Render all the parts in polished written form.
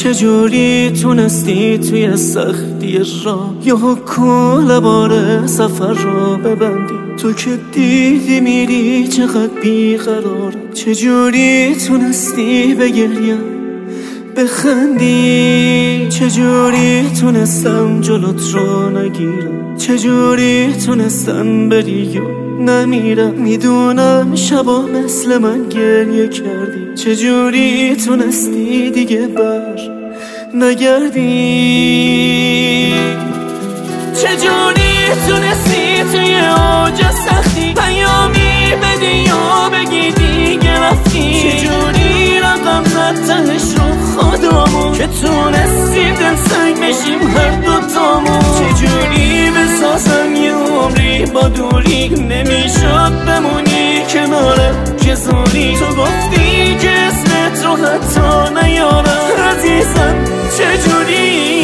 چجوری تونستی توی سختی راه یا کل بار سفر را ببندی؟ تو که دیدی میری چقدر بیقرارم، چجوری تونستی بگریم بخندی؟ چجوری تونستم جلوت رو نگیرم؟ چجوری تونستم بری و نمیرم؟ میدونم شبا مثل من گریه کردی، چجوری تونستی دیگه بر نگردی؟ چجوری تونستی توی اوج سختی پیامی بدی یا بگی دیگه رفتی؟ چجوری رقم زد تهش رو خودمون که تونستیم دلسنگ بشیم هر دوتامون؟ چجوری بسازم یه عمری با دوری نمیشد بمونی کنارم که زوری؟ تو گفتی که اسمت رو حتی نیارم عزیزم، چجوری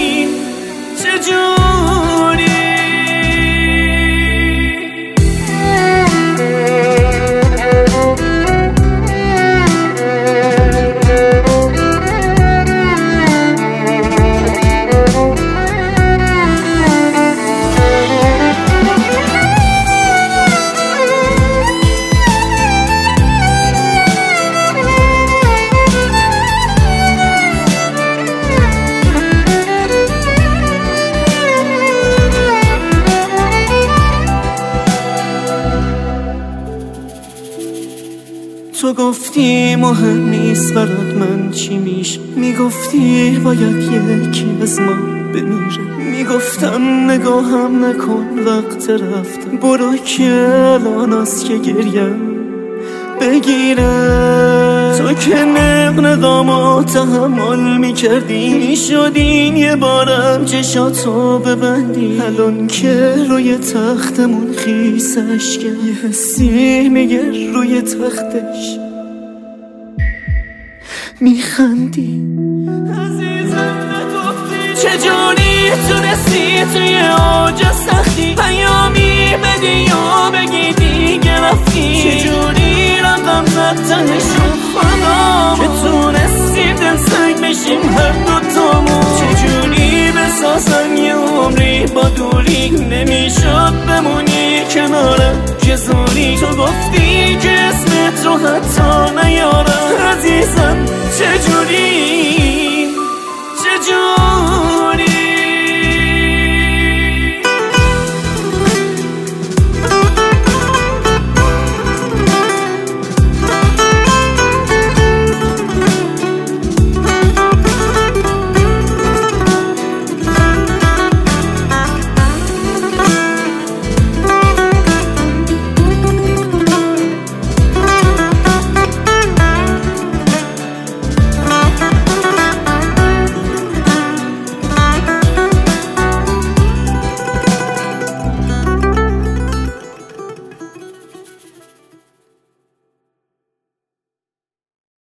تو گفتی مهم نیست برات من چی میشه، میگفتی باید یکی از ما بمیره، میگفتم نگاهم نکن وقت رفتم، برو که الان است که گریم بگیره. تو که نقنقامو تحمل میکردی، میشدین یه بارم چشاتو ببندی، الان که روی تختمون خیس اشکه یه حسی میگه روی تختش میخندی. عزیزم نگفتی چجوری تونستی توی اوج سختی پیامی بدی یا بگی دیگه رفتی؟ چجوری رقم زد تهش رو خودمون که تونستیم دلسنگ بشیم هر دوتامون؟ چجوری بسازم یه عمری با دوری نمیشد بمونی کنارم که زوری؟ تو گفتی که اسمت رو حتی